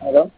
Allô?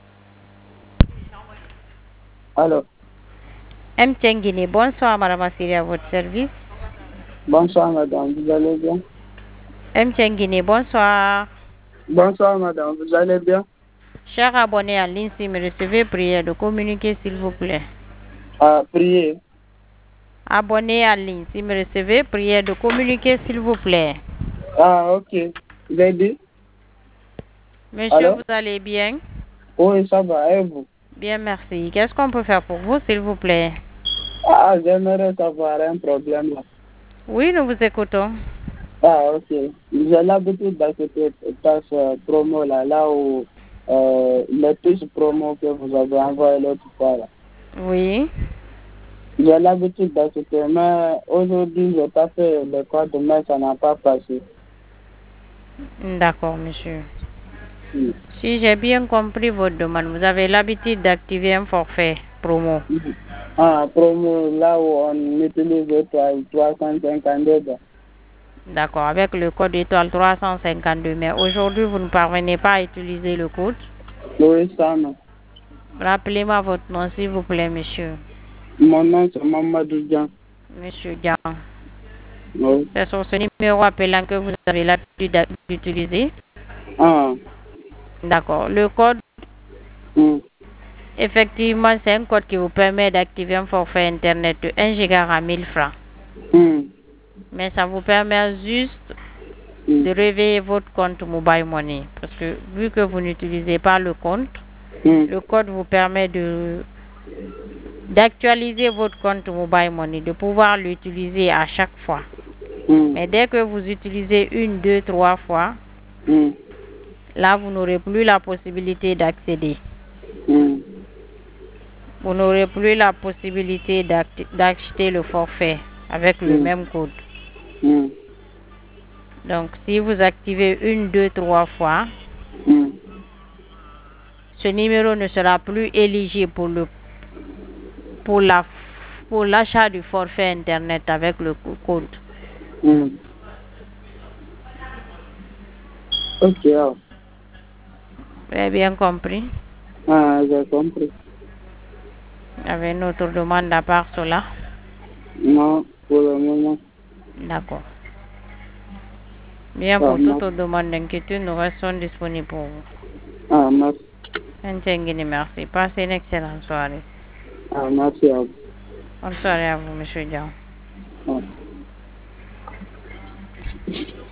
Allô? M. Tchengini, bonsoir Madame Assiri à votre service. Bonsoir madame, vous allez bien? M. Tchengini, bonsoir. Bonsoir madame, vous allez bien? Chers abonnés en ligne, si me recevez, priez de communiquer s'il vous plaît. Priez. Abonnés en ligne, si me recevez, priez de communiquer s'il vous plaît. Ok. Vous avez dit? Monsieur, Allô? vous allez bien? Oui, ça va, et vous? Bien, merci. Qu'est-ce qu'on peut faire pour vous, s'il vous plaît? J'aimerais savoir un problème là. Oui, nous vous écoutons. Ok. J'ai l'habitude d'acheter cette promo là où les touches promo que vous avez envoyé l'autre fois là. Oui. J'ai l'habitude d'acheter, mais aujourd'hui, j'ai pas fait le code, mais ça n'a pas passé. D'accord, monsieur. Mm. Si j'ai bien compris votre demande, vous avez l'habitude d'activer un forfait promo. Promo là où on utilise l'étoile 352. D'accord, avec le code étoile 352. Mais aujourd'hui, vous ne parvenez pas à utiliser le code. Oui, ça non. Rappelez-moi votre nom, s'il vous plaît, monsieur. Mon nom, c'est Mamadou Dian. Monsieur Dian. Oui. C'est sur ce numéro appelant que vous avez l'habitude d'utiliser. Ah. D'accord. Le code, Mm. effectivement, c'est un code qui vous permet d'activer un forfait Internet de 1 giga à 1000 francs. Mm. Mais ça vous permet juste Mm. de réveiller votre compte Mobile Money. Parce que vu que vous n'utilisez pas le compte, Mm. le code vous permet d'actualiser votre compte Mobile Money, de pouvoir l'utiliser à chaque fois. Mm. Mais dès que vous utilisez une, deux, trois fois, Mm. là, vous n'aurez plus la possibilité d'accéder. Mm. Vous n'aurez plus la possibilité d'acheter le forfait avec le Mm. même code. Mm. Donc, si vous activez une, deux, trois fois, Mm. ce numéro ne sera plus éligible pour l'achat du forfait Internet avec le code. Mm. Ok. Vous avez bien compris? J'ai compris. Il y avait une autre demande à part cela. Non, pour le moment. D'accord. Bien, pour toute Merci. autre demande d'inquiétude, nous restons disponibles pour vous. Merci. Merci. Passez une excellente soirée. Merci à vous. Bonne soirée à vous, monsieur Dian. Ah.